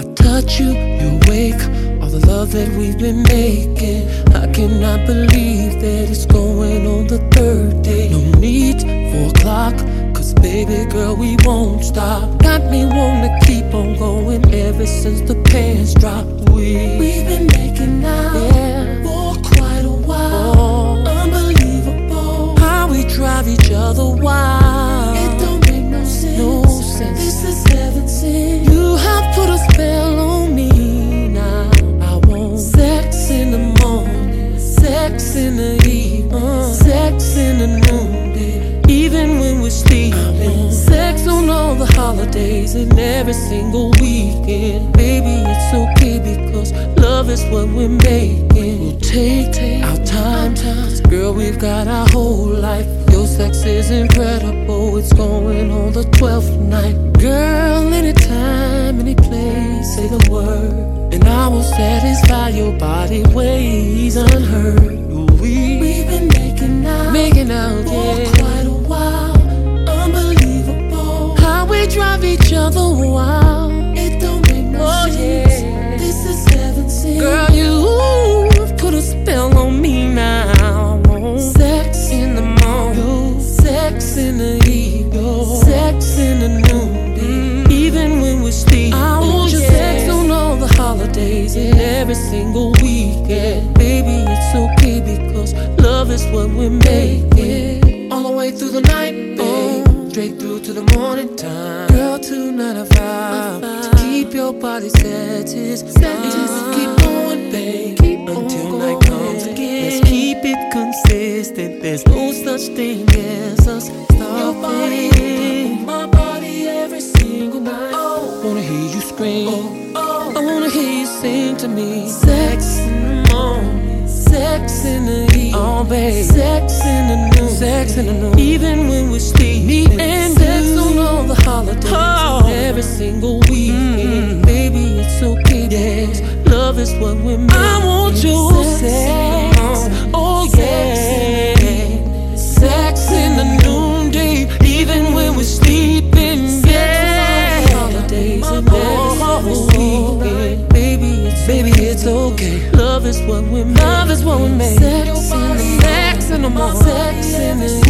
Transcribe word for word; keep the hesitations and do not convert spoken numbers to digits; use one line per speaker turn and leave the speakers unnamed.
touch you, you wake. All the love that we've been making, I cannot believe that it's going on the third day. No need for a clock, cause baby girl we won't stop. Got me wanting to keep on going ever since the pants dropped. We, we've been making out, yeah, for quite a while. Oh, unbelievable how we drive each other wild. It don't make no sense, no sense. This is heaven sent. You have put a spell on me now. I want sex in the morning, sex in the evening, uh, sex in the noonday, even when we're sleeping. Sex on all the holidays and every single weekend. Baby, it's okay because love is what we're making. We'll take, take our time, time. Girl, we've got our whole life. Your sex is incredible. It's going on the twelfth night. Girl, anytime, any place, say the word, and I will satisfy your body ways unheard. We, we've been making out, making out, yeah, for quite a while. Unbelievable how we drive each other wild. It don't make no oh, sense. Yeah. This is heaven sent. Girl, you put a spell on me now. Sex in the morning, sex in the evening, sex in the noonday, even when we're sleeping. I want your sex on all the holidays and every single weekend. Baby, it's okay because love is what we're making. All the way through the night, babe, straight through to the morning time. Girl, tonight I vow to keep your body satisfied. Keep going, babe, until night comes again. Let's keep it consistent. There's no such thing as us stopping. Your body, my body, every single night. Oh, wanna hear you scream. Oh, oh. I wanna hear you sing to me. Sex in the morning, sex in the evening, oh babe, sex in the noon, sex in the noon, even when we're sleeping. Me and sex you on all the holidays, oh, every single weekend. Mm. Baby, it's okay, yes. Love is what we're making. I want your sex, sex. Oh yeah, sex in the noonday, even when we're sleeping. Yeah, holidays and every single weekend. Baby, it's baby, it's okay. Love is what we're making. Love is what we're making. Sex in the morning, sex in the